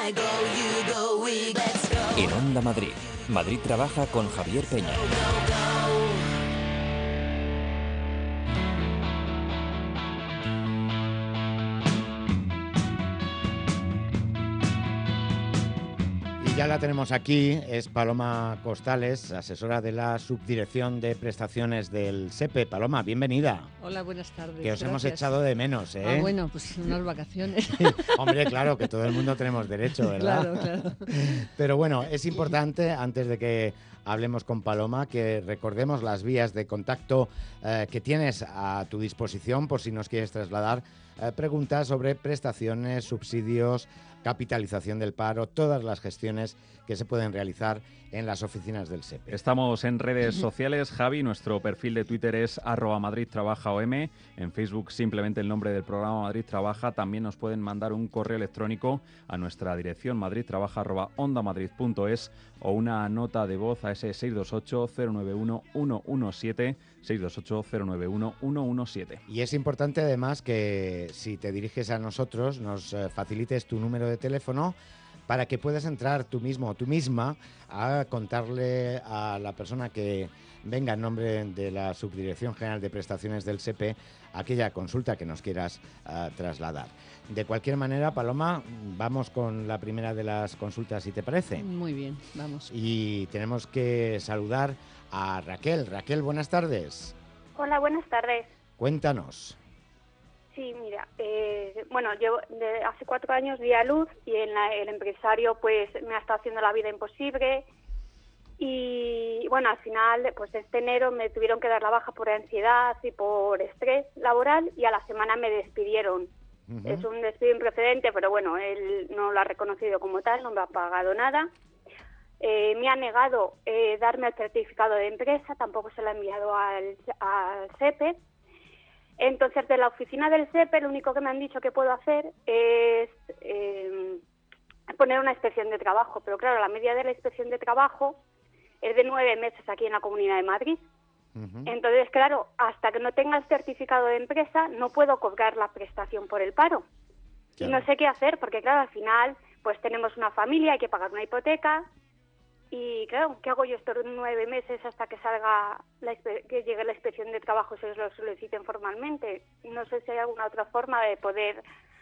En Onda Madrid, Madrid Trabaja con Javier Peña. Y ya la tenemos aquí, es Paloma Costales, asesora de la Subdirección de Prestaciones del SEPE. Paloma, bienvenida. Hola, buenas tardes. Que os hemos Gracias. echado de menos, ¿eh? Ah, bueno, pues unas vacaciones. Hombre, claro, que todo el mundo tenemos derecho, ¿verdad? Claro. Pero bueno, es importante, antes de que hablemos con Paloma, que recordemos las vías de contacto que tienes a tu disposición por si nos quieres trasladar preguntas sobre prestaciones, subsidios, capitalización del paro, todas las gestiones que se pueden realizar en las oficinas del SEPE. Estamos en redes sociales, Javi, nuestro perfil de Twitter es @MadridTrabajaOM, en Facebook simplemente el nombre del programa Madrid Trabaja. También nos pueden mandar un correo electrónico a nuestra dirección madridtrabaja@ondamadrid.es o una nota de voz a ese 628-091-117, 628-091-117. Y es importante además que si te diriges a nosotros nos facilites tu número de teléfono para que puedas entrar tú mismo o tú misma a contarle a la persona que venga en nombre de la Subdirección General de Prestaciones del SEPE aquella consulta que nos quieras trasladar. De cualquier manera, Paloma, vamos con la primera de las consultas, si te parece. Muy bien, vamos. Y tenemos que saludar a Raquel. Raquel, buenas tardes. Hola, buenas tardes. Cuéntanos. Sí, mira, yo hace 4 años di a luz y el empresario pues me ha estado haciendo la vida imposible y bueno, al final pues este enero me tuvieron que dar la baja por ansiedad y por estrés laboral y a la semana me despidieron. Uh-huh. Es un despido improcedente, pero bueno, él no lo ha reconocido como tal, no me ha pagado nada. Me ha negado darme el certificado de empresa, tampoco se lo ha enviado al SEPE. Entonces, de la oficina del SEPE, lo único que me han dicho que puedo hacer es poner una inspección de trabajo. Pero claro, la media de la inspección de trabajo es de 9 meses aquí en la Comunidad de Madrid. Uh-huh. Entonces, claro, hasta que no tenga el certificado de empresa, no puedo cobrar la prestación por el paro. Claro. Y no sé qué hacer, porque claro, al final, pues tenemos una familia, hay que pagar una hipoteca. Y claro, ¿qué hago yo estos 9 meses hasta que salga que llegue la inspección de trabajo y se lo soliciten formalmente? No sé si hay alguna otra forma de poder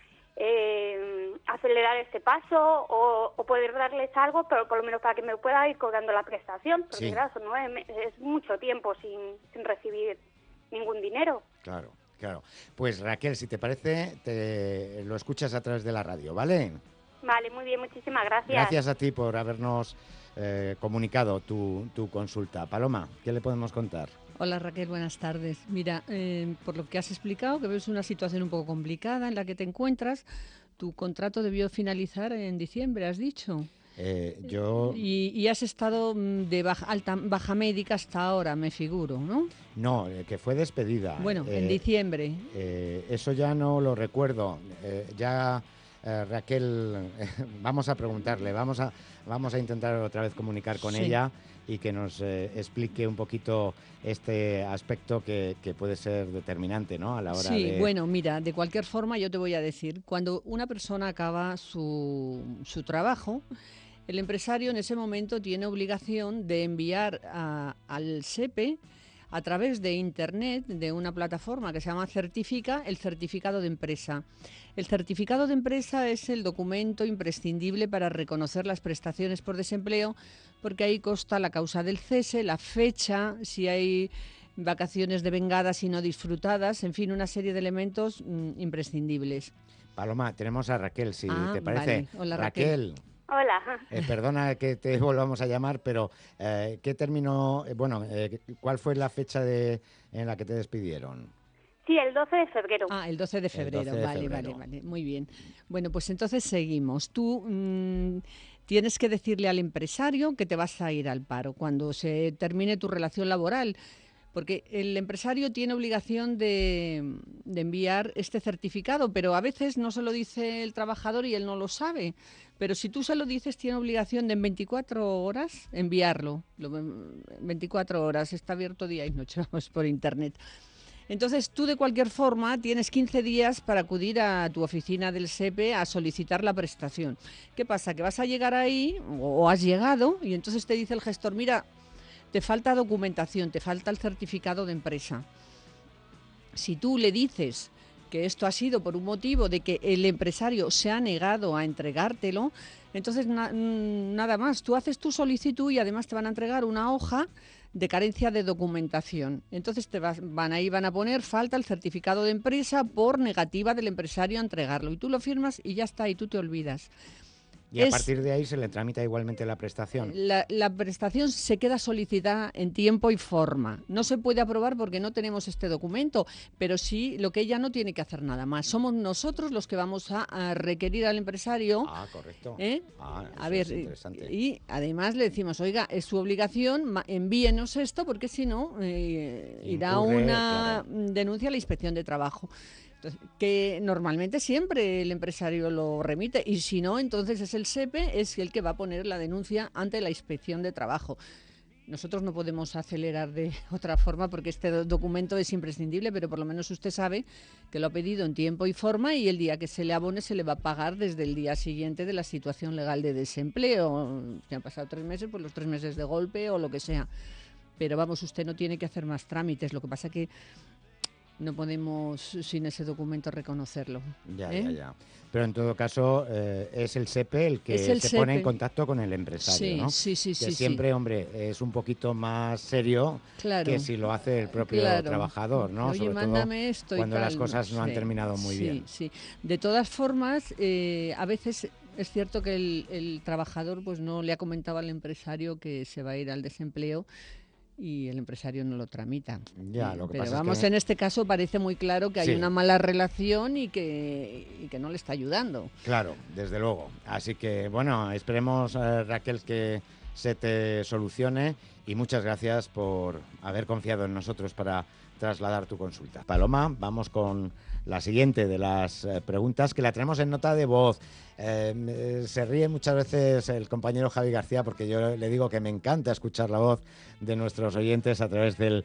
acelerar este paso o poder darles algo, pero por lo menos para que me pueda ir cobrando la prestación, porque sí. Claro, son 9 meses, es mucho tiempo sin recibir ningún dinero. Claro. Pues Raquel, si te parece, te lo escuchas a través de la radio, ¿vale? Vale, muy bien, muchísimas gracias. Gracias a ti por habernos comunicado tu consulta. Paloma, ¿qué le podemos contar? Hola Raquel, buenas tardes. Mira, por lo que has explicado, que ves una situación un poco complicada en la que te encuentras, tu contrato debió finalizar en diciembre, has dicho. Y has estado de baja médica hasta ahora, me figuro, ¿no? No, que fue despedida. Bueno, en diciembre. Eso ya no lo recuerdo. Raquel, vamos a preguntarle, vamos a intentar otra vez comunicar con ella y que nos explique un poquito este aspecto que puede ser determinante, ¿no? A la hora de... Sí, bueno, mira, de cualquier forma yo te voy a decir, cuando una persona acaba su trabajo, el empresario en ese momento tiene obligación de enviar al SEPE a través de Internet, de una plataforma que se llama Certifica, el certificado de empresa. El certificado de empresa es el documento imprescindible para reconocer las prestaciones por desempleo, porque ahí consta la causa del cese, la fecha, si hay vacaciones devengadas y no disfrutadas, en fin, una serie de elementos imprescindibles. Paloma, tenemos a Raquel, si te parece. Vale. Hola, Raquel. Hola. Perdona que te volvamos a llamar, pero ¿qué término, cuál fue la fecha en la que te despidieron? Sí, el 12 de febrero. Ah, el 12 de febrero, vale, muy bien. Bueno, pues entonces seguimos. Tú tienes que decirle al empresario que te vas a ir al paro cuando se termine tu relación laboral. Porque el empresario tiene obligación de enviar este certificado, pero a veces no se lo dice el trabajador y él no lo sabe. Pero si tú se lo dices, tiene obligación de en 24 horas enviarlo. 24 horas, está abierto día y noche, vamos, por Internet. Entonces tú de cualquier forma tienes 15 días para acudir a tu oficina del SEPE a solicitar la prestación. ¿Qué pasa? Que vas a llegar ahí o has llegado y entonces te dice el gestor, mira, te falta documentación, te falta el certificado de empresa. Si tú le dices que esto ha sido por un motivo de que el empresario se ha negado a entregártelo, entonces nada más, tú haces tu solicitud y además te van a entregar una hoja de carencia de documentación. Entonces van a poner falta el certificado de empresa por negativa del empresario a entregarlo. Y tú lo firmas y ya está, y tú te olvidas. Y a partir de ahí se le tramita igualmente la prestación. La prestación se queda solicitada en tiempo y forma. No se puede aprobar porque no tenemos este documento, pero sí lo que ella no tiene que hacer nada más. Somos nosotros los que vamos a requerir al empresario. Ah, correcto. A ver, y además le decimos, oiga, es su obligación, envíenos esto porque si no irá una denuncia a la Inspección de Trabajo. Entonces, que normalmente siempre el empresario lo remite y si no, entonces es el SEPE, es el que va a poner la denuncia ante la Inspección de Trabajo. Nosotros no podemos acelerar de otra forma porque este documento es imprescindible, pero por lo menos usted sabe que lo ha pedido en tiempo y forma y el día que se le abone se le va a pagar desde el día siguiente de la situación legal de desempleo. Si han pasado 3 meses, pues los 3 meses de golpe o lo que sea. Pero vamos, usted no tiene que hacer más trámites, lo que pasa que no podemos sin ese documento reconocerlo. Ya. Pero en todo caso es el SEPE el que se pone en contacto con el empresario, ¿no? Sí. Que siempre, hombre, es un poquito más serio que si lo hace el propio trabajador, ¿no? Oye, sobre mándame todo esto cuando y tal. las cosas no han terminado muy bien. Sí. De todas formas, a veces es cierto que el trabajador pues no le ha comentado al empresario que se va a ir al desempleo y el empresario no lo tramita. Pero vamos, en este caso parece muy claro que hay una mala relación y que no le está ayudando. Claro, desde luego. Así que, bueno, esperemos, Raquel, que se te solucione y muchas gracias por haber confiado en nosotros para trasladar tu consulta. Paloma, vamos con la siguiente de las preguntas que la tenemos en nota de voz. Se ríe muchas veces el compañero Javi García porque yo le digo que me encanta escuchar la voz de nuestros oyentes a través del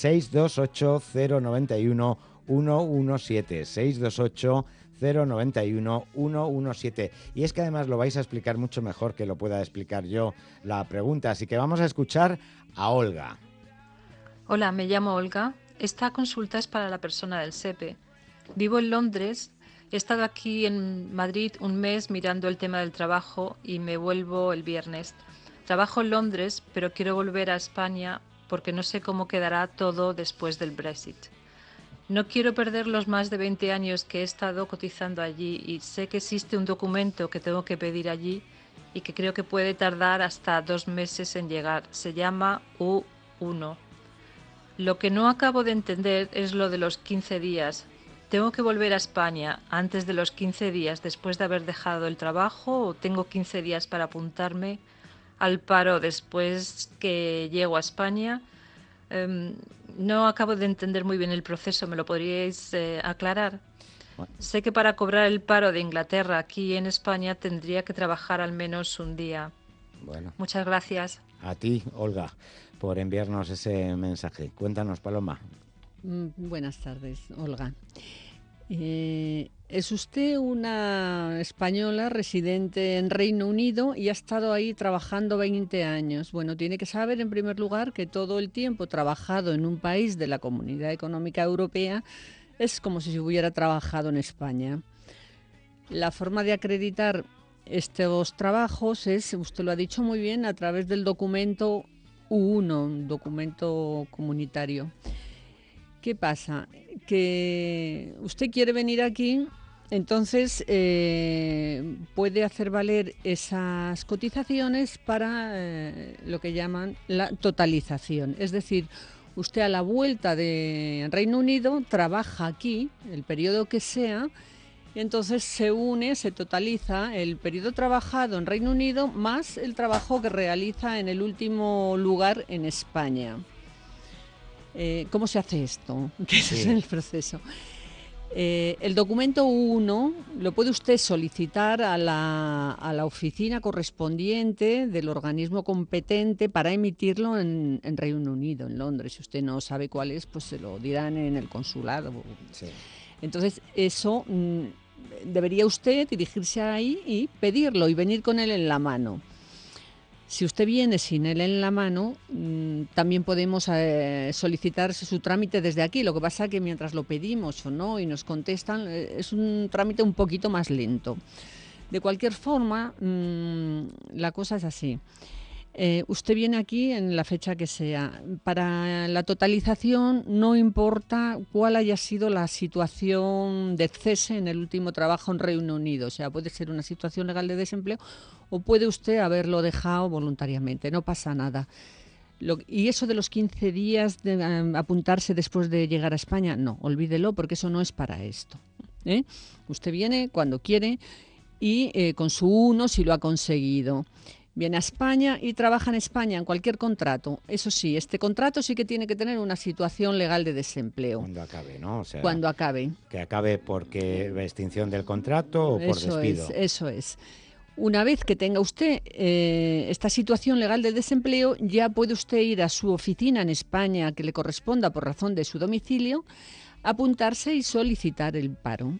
628-091-117. 628-091-117. Y es que además lo vais a explicar mucho mejor que lo pueda explicar yo la pregunta. Así que vamos a escuchar a Olga. Hola, me llamo Olga. Esta consulta es para la persona del SEPE. Vivo en Londres. He estado aquí en Madrid un mes mirando el tema del trabajo y me vuelvo el viernes. Trabajo en Londres, pero quiero volver a España porque no sé cómo quedará todo después del Brexit. No quiero perder los más de 20 años que he estado cotizando allí y sé que existe un documento que tengo que pedir allí y que creo que puede tardar hasta 2 meses en llegar. Se llama U1. Lo que no acabo de entender es lo de los 15 días. ¿Tengo que volver a España antes de los 15 días después de haber dejado el trabajo o tengo 15 días para apuntarme al paro después que llego a España? No acabo de entender muy bien el proceso, ¿me lo podríais aclarar? Sé que para cobrar el paro de Inglaterra aquí en España tendría que trabajar al menos un día. Bueno. Muchas gracias. A ti, Olga, por enviarnos ese mensaje. Cuéntanos, Paloma. Buenas tardes, Olga. Es usted una española residente en Reino Unido y ha estado ahí trabajando 20 años. Bueno, tiene que saber en primer lugar que todo el tiempo trabajado en un país de la Comunidad Económica Europea es como si se hubiera trabajado en España. La forma de acreditar estos trabajos es, usted lo ha dicho muy bien, a través del documento U1, un documento comunitario. ¿Qué pasa? Que usted quiere venir aquí, entonces puede hacer valer esas cotizaciones para lo que llaman la totalización. Es decir, usted a la vuelta de Reino Unido trabaja aquí, el periodo que sea, y entonces se totaliza el periodo trabajado en Reino Unido más el trabajo que realiza en el último lugar en España. ¿Cómo se hace esto? ¿Qué es el proceso? El documento 1 lo puede usted solicitar a la oficina correspondiente del organismo competente para emitirlo en Reino Unido, en Londres. Si usted no sabe cuál es, pues se lo dirán en el consulado. Sí. Entonces, eso debería usted dirigirse ahí y pedirlo y venir con él en la mano. Si usted viene sin él en la mano, también podemos solicitar su trámite desde aquí. Lo que pasa es que mientras lo pedimos o no y nos contestan, es un trámite un poquito más lento. De cualquier forma, la cosa es así. Usted viene aquí en la fecha que sea. Para la totalización no importa cuál haya sido la situación de cese en el último trabajo en Reino Unido. O sea, puede ser una situación legal de desempleo o puede usted haberlo dejado voluntariamente. No pasa nada. Y eso de los 15 días de apuntarse después de llegar a España, no, olvídelo porque eso no es para esto. Usted viene cuando quiere y con su 1 si lo ha conseguido. Viene a España y trabaja en España en cualquier contrato. Eso sí, este contrato sí que tiene que tener una situación legal de desempleo. Cuando acabe, ¿no? O sea, cuando acabe. Que acabe porque extinción del contrato o por despido. Eso es. Una vez que tenga usted esta situación legal de desempleo, ya puede usted ir a su oficina en España que le corresponda por razón de su domicilio, apuntarse y solicitar el paro.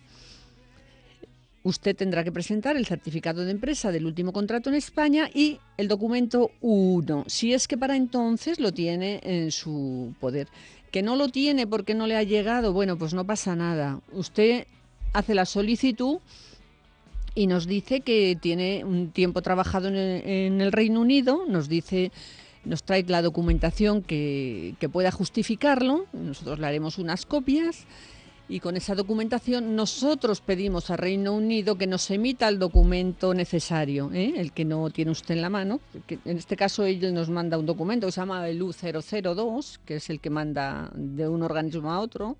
Usted tendrá que presentar el certificado de empresa del último contrato en España y el documento 1, si es que para entonces lo tiene en su poder. Que no lo tiene porque no le ha llegado, bueno, pues no pasa nada. Usted hace la solicitud y nos dice que tiene un tiempo trabajado en el Reino Unido, nos trae la documentación que pueda justificarlo, nosotros le haremos unas copias. Y con esa documentación nosotros pedimos a Reino Unido que nos emita el documento necesario, el que no tiene usted en la mano. Que en este caso ellos nos manda un documento que se llama el U002, que es el que manda de un organismo a otro,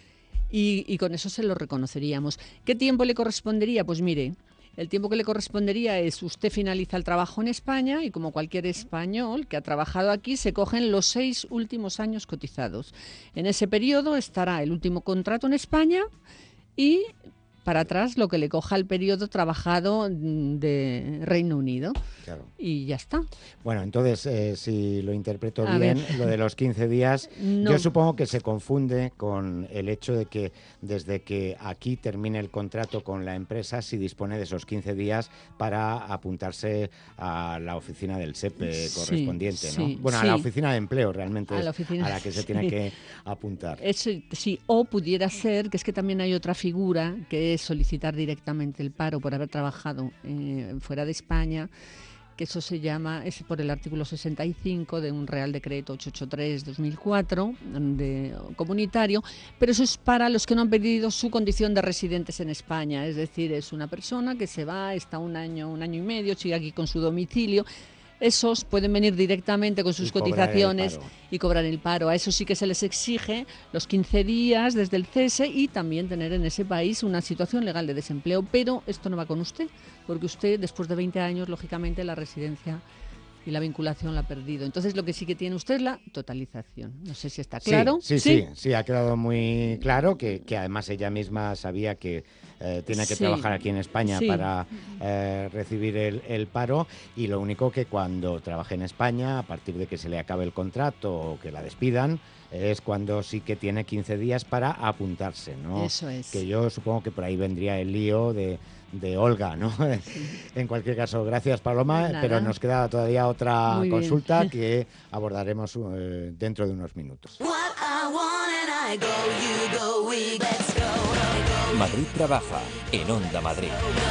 y con eso se lo reconoceríamos. ¿Qué tiempo le correspondería? Pues mire, el tiempo que le correspondería es usted finaliza el trabajo en España y como cualquier español que ha trabajado aquí se cogen los 6 últimos años cotizados. En ese periodo estará el último contrato en España y para atrás lo que le coja el periodo trabajado de Reino Unido. Claro. Y ya está. Bueno, entonces, si lo interpreto A bien, ver. lo de los 15 días, No. yo supongo que se confunde con el hecho de que desde que aquí termine el contrato con la empresa, si dispone de esos 15 días para apuntarse a la oficina del SEPE correspondiente, ¿no? sí, Bueno, sí. a la oficina de empleo realmente A es la oficina, a la que se sí. tiene que apuntar. Eso, sí, o pudiera ser, que es que también hay otra figura, que es solicitar directamente el paro por haber trabajado fuera de España, que eso se llama, es por el artículo 65 de un Real Decreto 883-2004 comunitario, pero eso es para los que no han pedido su condición de residentes en España, es decir, es una persona que se va, está un año y medio, sigue aquí con su domicilio. Esos pueden venir directamente con sus cotizaciones y cobrar el paro. A eso sí que se les exige los 15 días desde el cese y también tener en ese país una situación legal de desempleo. Pero esto no va con usted, porque usted después de 20 años, lógicamente, la residencia y la vinculación la ha perdido. Entonces, lo que sí que tiene usted es la totalización. No sé si está claro. Sí, ha quedado muy claro que además ella misma sabía que tiene que trabajar aquí en España para recibir el paro, y lo único que cuando trabaje en España, a partir de que se le acabe el contrato o que la despidan, es cuando sí que tiene 15 días para apuntarse, ¿no? Eso es. Que yo supongo que por ahí vendría el lío de Olga, ¿no? Sí. En cualquier caso, gracias Paloma, pero nos queda todavía otra consulta que abordaremos dentro de unos minutos. Madrid trabaja en Onda Madrid.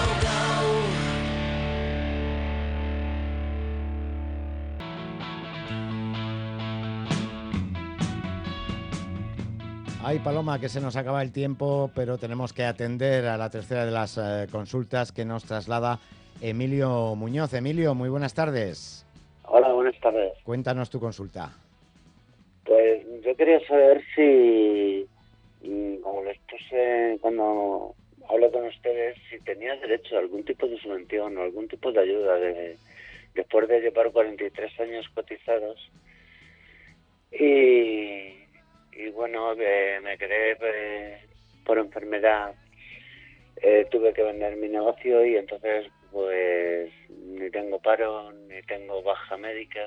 Ay, Paloma, que se nos acaba el tiempo, pero tenemos que atender a la tercera de las consultas que nos traslada Emilio Muñoz. Emilio, muy buenas tardes. Hola, buenas tardes. Cuéntanos tu consulta. Pues yo quería saber si, como les puse cuando hablo con ustedes, si tenía derecho a algún tipo de subvención o algún tipo de ayuda después de llevar 43 años cotizados. Y bueno, me quedé por enfermedad tuve que vender mi negocio y entonces pues ni tengo paro, ni tengo baja médica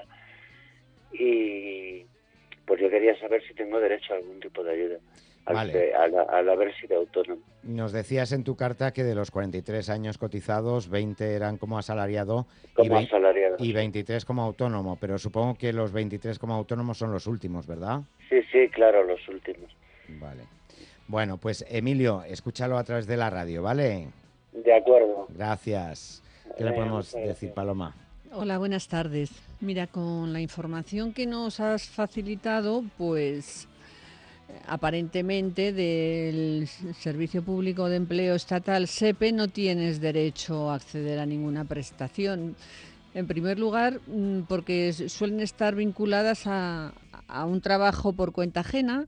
y pues yo quería saber si tengo derecho a algún tipo de ayuda Vale. al haber sido autónomo. Nos decías en tu carta que de los 43 años cotizados, 20 eran como asalariado Como asalariado. y 23 como autónomo, pero supongo que los 23 como autónomo son los últimos, ¿verdad? Sí, claro, los últimos. Vale. Bueno, pues Emilio, escúchalo a través de la radio, ¿vale? De acuerdo. Gracias. ¿Qué le podemos decir, Paloma? Hola, buenas tardes. Mira, con la información que nos has facilitado, pues aparentemente del Servicio Público de Empleo Estatal SEPE no tienes derecho a acceder a ninguna prestación. En primer lugar, porque suelen estar vinculadas a un trabajo por cuenta ajena.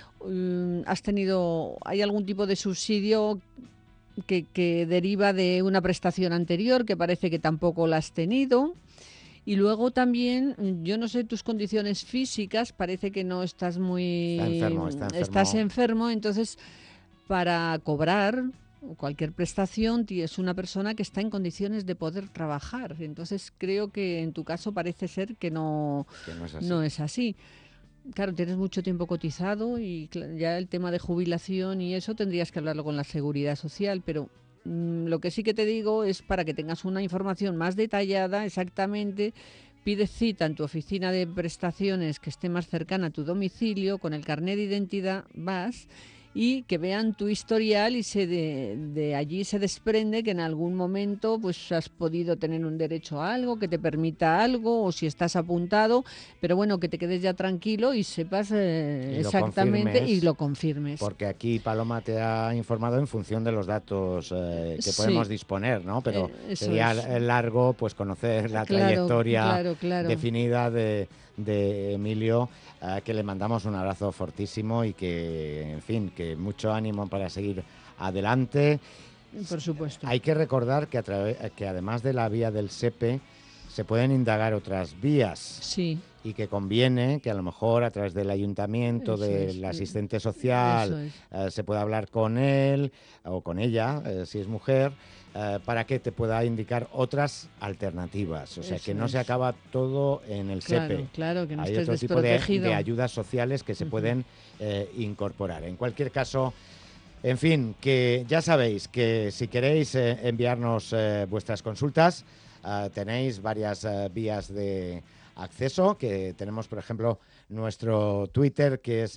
¿Hay algún tipo de subsidio que deriva de una prestación anterior, que parece que tampoco la has tenido? Y luego también, yo no sé tus condiciones físicas, parece que no estás muy... Está enfermo. Estás enfermo, entonces para cobrar cualquier prestación es una persona que está en condiciones de poder trabajar. Entonces creo que en tu caso parece ser que no es así. No es así. Claro, tienes mucho tiempo cotizado y ya el tema de jubilación y eso tendrías que hablarlo con la Seguridad Social, pero lo que sí que te digo es para que tengas una información más detallada, exactamente, pide cita en tu oficina de prestaciones que esté más cercana a tu domicilio, con el carnet de identidad vas y que vean tu historial y de allí se desprende que en algún momento pues has podido tener un derecho a algo, que te permita algo o si estás apuntado, pero bueno, que te quedes ya tranquilo y sepas exactamente y lo confirmes. Porque aquí Paloma te ha informado en función de los datos que podemos disponer, ¿no? Pero sería largo pues conocer la trayectoria definida de Emilio, que le mandamos un abrazo fortísimo y que, en fin, que mucho ánimo para seguir adelante. Por supuesto. Hay que recordar que además de la vía del SEPE se pueden indagar otras vías. Sí. Y que conviene que a lo mejor a través del ayuntamiento, del asistente social, se pueda hablar con él o con ella, si es mujer, para que te pueda indicar otras alternativas. O sea, que no se acaba todo en el SEPE. Claro, que no hay estés otro tipo de ayudas sociales que se pueden incorporar. En cualquier caso, en fin, que ya sabéis que si queréis enviarnos vuestras consultas, tenéis varias vías de acceso, que tenemos, por ejemplo, nuestro Twitter, que es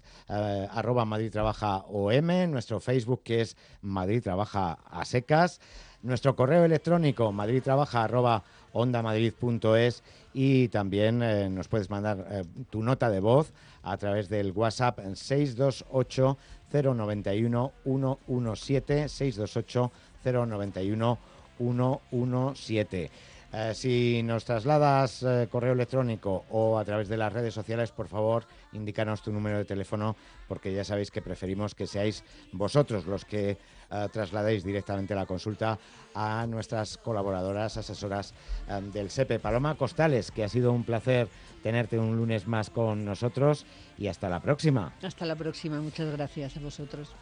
@MadridTrabajaOM, nuestro Facebook, que es Madrid Trabaja a secas, nuestro correo electrónico madridtrabaja@ondamadrid.es y también nos puedes mandar tu nota de voz a través del WhatsApp en 628 091 117, 628 091 117. Si nos trasladas correo electrónico o a través de las redes sociales, por favor, indícanos tu número de teléfono, porque ya sabéis que preferimos que seáis vosotros los que trasladéis directamente la consulta a nuestras colaboradoras, asesoras del SEPE. Paloma Costales, que ha sido un placer tenerte un lunes más con nosotros y hasta la próxima. Hasta la próxima, muchas gracias a vosotros.